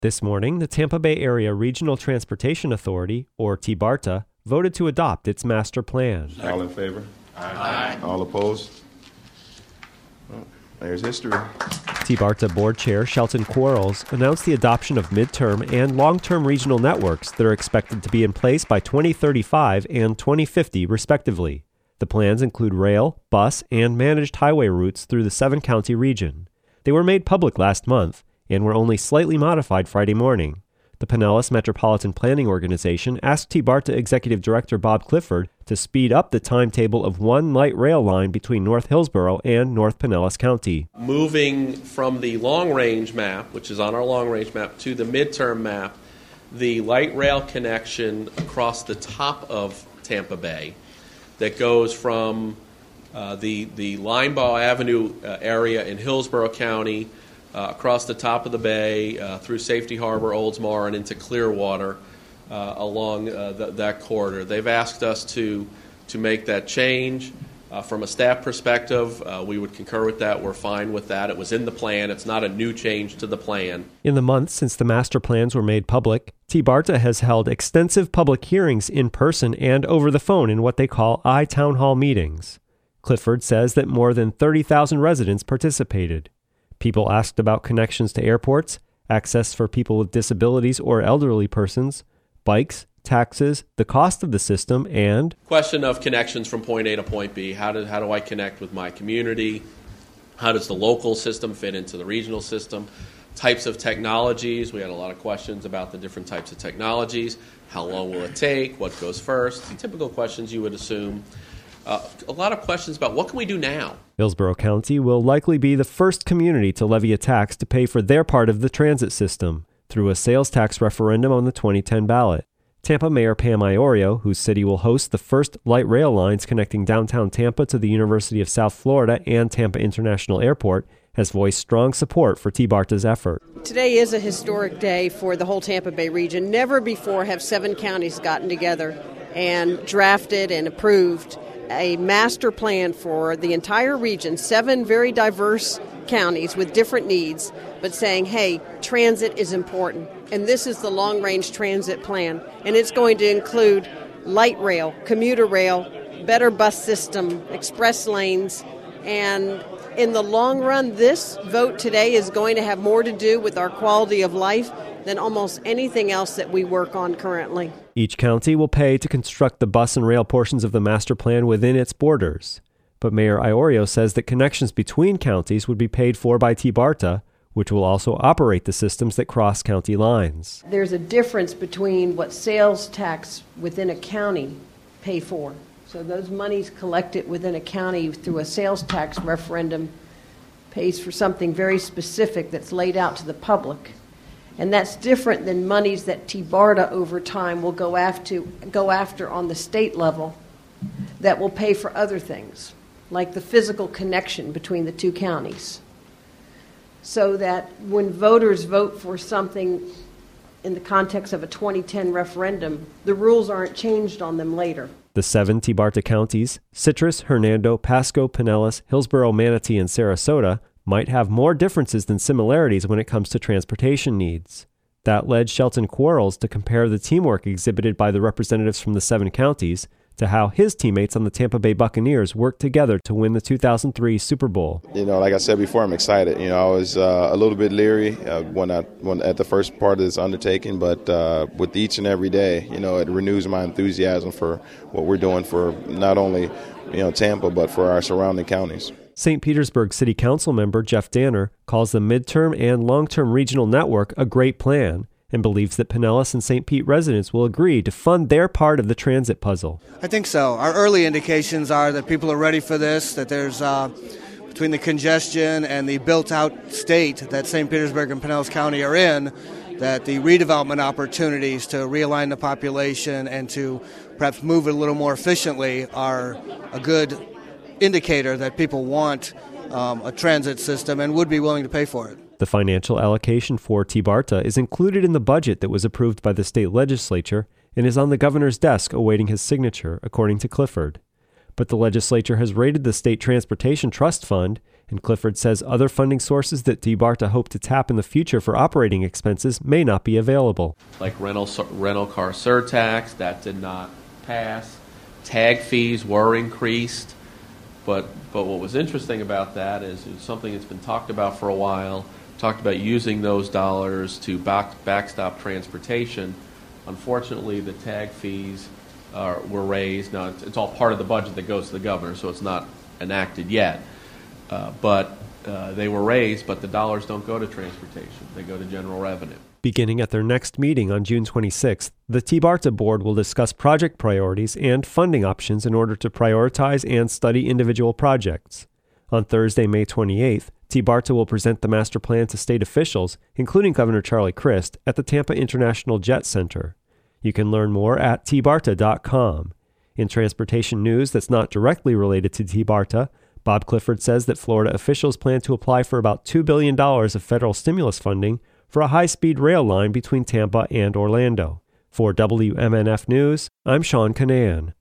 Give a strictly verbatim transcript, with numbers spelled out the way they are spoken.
This morning, the Tampa Bay Area Regional Transportation Authority, or T B A R T A, voted to adopt its master plan. All in favor? Aye. All opposed? Well, there's history. T B A R T A Board Chair Shelton Quarles announced the adoption of midterm and long-term regional networks that are expected to be in place by twenty thirty-five and twenty fifty, respectively. The plans include rail, bus, and managed highway routes through the seven-county region. They were made public last month and were only slightly modified Friday morning. The Pinellas Metropolitan Planning Organization asked T B A R T A Executive Director Bob Clifford to speed up the timetable of one light rail line between North Hillsborough and North Pinellas County. Moving from the long-range map, which is on our long-range map, to the midterm map, the light rail connection across the top of Tampa Bay that goes from uh, the, the Linebaugh Avenue uh, area in Hillsborough County Uh, across the top of the bay, uh, through Safety Harbor, Oldsmar, and into Clearwater uh, along uh, th- that corridor. They've asked us to to make that change. Uh, from a staff perspective, uh, we would concur with that. We're fine with that. It was in the plan. It's not a new change to the plan. In the months since the master plans were made public, T B A R T A has held extensive public hearings in person and over the phone in what they call I-Town Hall meetings. Clifford says that more than thirty thousand residents participated. People asked about connections to airports, access for people with disabilities or elderly persons, bikes, taxes, the cost of the system, and question of connections from point A to point B. How do, how do I connect with my community? How does the local system fit into the regional system? Types of technologies. We had a lot of questions about the different types of technologies. How long will it take? What goes first? The typical questions you would assume. Uh, a lot of questions about what can we do now? Hillsborough County will likely be the first community to levy a tax to pay for their part of the transit system through a sales tax referendum on the twenty ten ballot. Tampa Mayor Pam Iorio, whose city will host the first light rail lines connecting downtown Tampa to the University of South Florida and Tampa International Airport, has voiced strong support for T B A R T A's effort. Today is a historic day for the whole Tampa Bay region. Never before have seven counties gotten together and drafted and approved a master plan for the entire region, seven very diverse counties with different needs, but saying, hey, transit is important. And this is the long-range transit plan. And it's going to include light rail, commuter rail, better bus system, express lanes. And in the long run, this vote today is going to have more to do with our quality of life than almost anything else that we work on currently. Each county will pay to construct the bus and rail portions of the master plan within its borders. But Mayor Iorio says that connections between counties would be paid for by T B A R T A, which will also operate the systems that cross county lines. There's a difference between what sales tax within a county pay for. So those monies collected within a county through a sales tax referendum pays for something very specific that's laid out to the public. And that's different than monies that T B A R T A over time will go after, go after on the state level that will pay for other things, like the physical connection between the two counties. So that when voters vote for something in the context of a twenty ten referendum, the rules aren't changed on them later. The seven T B A R T A counties, Citrus, Hernando, Pasco, Pinellas, Hillsborough, Manatee, and Sarasota, might have more differences than similarities when it comes to transportation needs. That led Shelton Quarles to compare the teamwork exhibited by the representatives from the seven counties to how his teammates on the Tampa Bay Buccaneers worked together to win the two thousand three Super Bowl. You know, like I said before, I'm excited. You know, I was uh, a little bit leery uh, when I when at the first part of this undertaking, but uh, with each and every day, you know, it renews my enthusiasm for what we're doing for not only, you know, Tampa, but for our surrounding counties. Saint Petersburg City Council member Jeff Danner calls the midterm and long-term regional network a great plan and believes that Pinellas and Saint Pete residents will agree to fund their part of the transit puzzle. I think so. Our early indications are that people are ready for this, that there's, uh, between the congestion and the built-out state that Saint Petersburg and Pinellas County are in, that the redevelopment opportunities to realign the population and to perhaps move it a little more efficiently are a good indicator that people want um, a transit system and would be willing to pay for it. The financial allocation for T B A R T A is included in the budget that was approved by the state legislature and is on the governor's desk awaiting his signature, according to Clifford. But the legislature has raided the State Transportation Trust Fund And Clifford says other funding sources that T B A R T A hope to tap in the future for operating expenses may not be available. Like rental rental car surtax, that did not pass. Tag fees were increased, but but what was interesting about that is it's something that's been talked about for a while. Talked about using those dollars to back, backstop transportation. Unfortunately, the tag fees uh, were raised. Now, it's, it's all part of the budget that goes to the governor, so it's not enacted yet. Uh, but uh, they were raised, but the dollars don't go to transportation. They go to general revenue. Beginning at their next meeting on June twenty-sixth, the T B A R T A board will discuss project priorities and funding options in order to prioritize and study individual projects. On Thursday, May twenty-eighth, T B A R T A will present the master plan to state officials, including Governor Charlie Crist, at the Tampa International Jet Center. You can learn more at T B A R T A dot com. In transportation news that's not directly related to T B A R T A, Bob Clifford says that Florida officials plan to apply for about two billion dollars of federal stimulus funding for a high-speed rail line between Tampa and Orlando. For W M N F News, I'm Sean Canan.